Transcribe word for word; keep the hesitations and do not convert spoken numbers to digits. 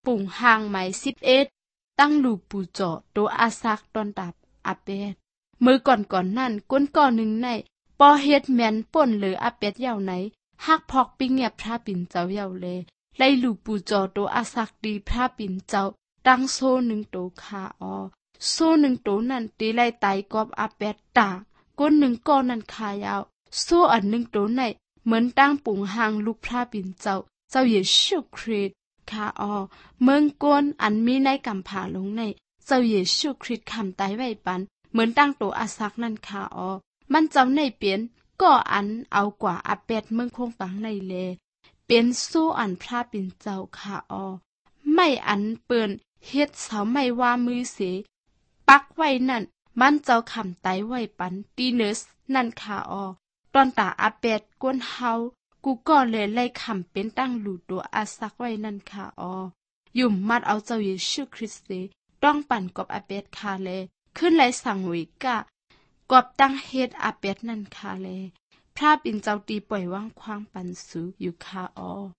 ปุ่งห่างไหมสิบเอ็ดตั้งหลูปูจอโตอาซักตอนดับอาเป็ดมือก่อนก่อนนั่นก้นก่อนหนึ่งในปอเฮ็ดแมนป่นหรืออาเป็ดยาวไหนฮักพอกปิ้งเงียบพระปิ่นเจ้ายาวเลไล่หลูปูจอโตอาซักดีพระปิ่นเจ้าตั้งโซ่หนึ่งโตคาออโซ่หนึ่งโตนั่นตีไล่ไตกอบอาเป็ดตาก้นหนึ่งก้อนนั่นคายาวโซ่อันหนึ่งโตในเหมือนตั้งปุ่งห่างลูกพระปิ่นเจ้าเจ้าเยซูคริสต์คาออเมืองก้นอันมีในกำผาลงในเจ้าเยซูคริสต์คำตายไว้ปันเหมือนตั้งโตอาซักนั่นคาออมันเจ้าในเปลี่ยนก็อันเอากว่าอาเป็ดเมืองคงปังในเลเป็นสู้อันพระปิ่นเจ้าคาออไม่อันเปิ้นเฮ็ดเสาไม่ว่ามือเสปักไว้นั่นมันเจ้าคำตายไว้ปันตีเนสนั่นคาออตอนตาอาเป็ดก้นเฮากูก็เลยไล่คำเป็นตั้งหลูตัวอาซักไว้นั่นค่ะออยุ่มมัดเอาเจ้าเยซูคริสต์ต้องปั่นกอบอาเป็ดคาเลขึ้นไล่สั่งวิกะกอบตั้งเฮ็ดอาเป็ดนั่นคาเลพระปิ่นเจ้าตีปล่อยว่างควางปันสูอยู่ค่ะออ